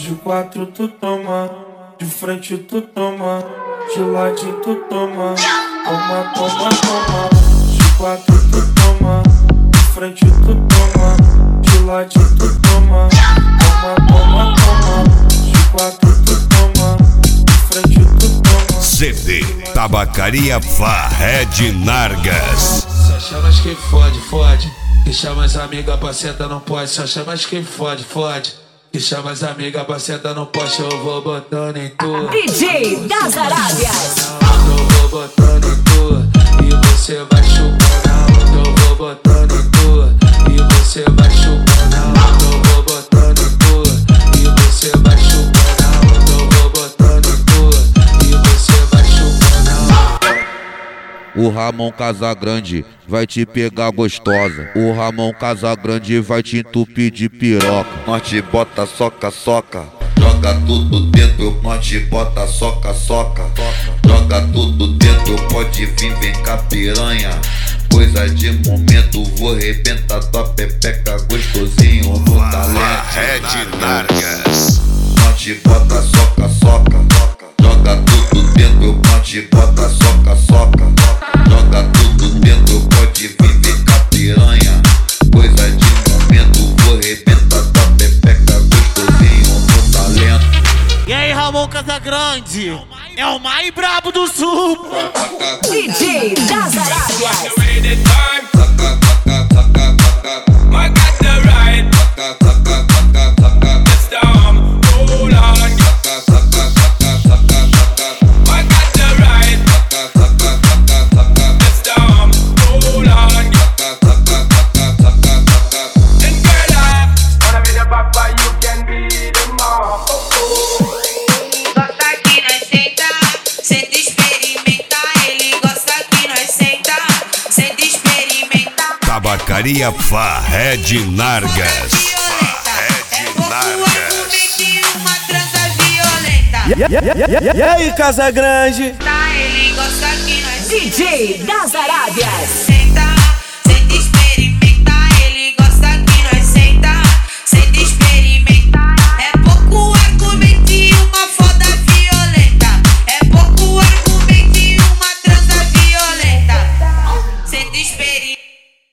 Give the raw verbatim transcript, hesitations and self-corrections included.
De quatro tu toma, de frente tu toma, de ladinho tu toma. Toma, toma, toma. De quatro tu toma, de frente tu toma, de ladinho tu toma. Toma, toma, toma. De quatro tu toma, de frente tu toma. C D Tabacaria Farred Nargas. Só chamas que fode, fode. Que chama as amigas pra sentar não pode. Só chamas que fode, fode. Que chama as amigas pra sentar no poste. Eu vou botando em tu D J das Arábias. Eu vou botando em tu e você vai chupando. Eu vou botando em tu e você vai chupando. Eu vou botando em tu e você vai chupando. Eu vou botando em tu e você vai chupando. O Ramon Casagrande vai te pegar gostosa. O Ramon Casagrande vai te entupir de piroca. Nós te bota soca, soca. Joga tudo dentro, nós te bota soca, soca. Joga tudo dentro, pode vir, vem cá piranha. Coisa de momento, vou arrebentar tua pepeca gostosinho no talento. Farred Nargas. Nós te bota soca, soca. Joga tudo dentro, nós te bota soca, soca. Joga tudo dentro, pode vir, vem cá piranha. Coisa de momento, vou arrebentar tua pepeca gostosinho no talento. E aí, Ramon Casagrande? É o mais brabo do sul. D J das Arábias. Tabacaria Farred Nargas. Farred Nargas. E aí, Casagrande? D J das Arábias.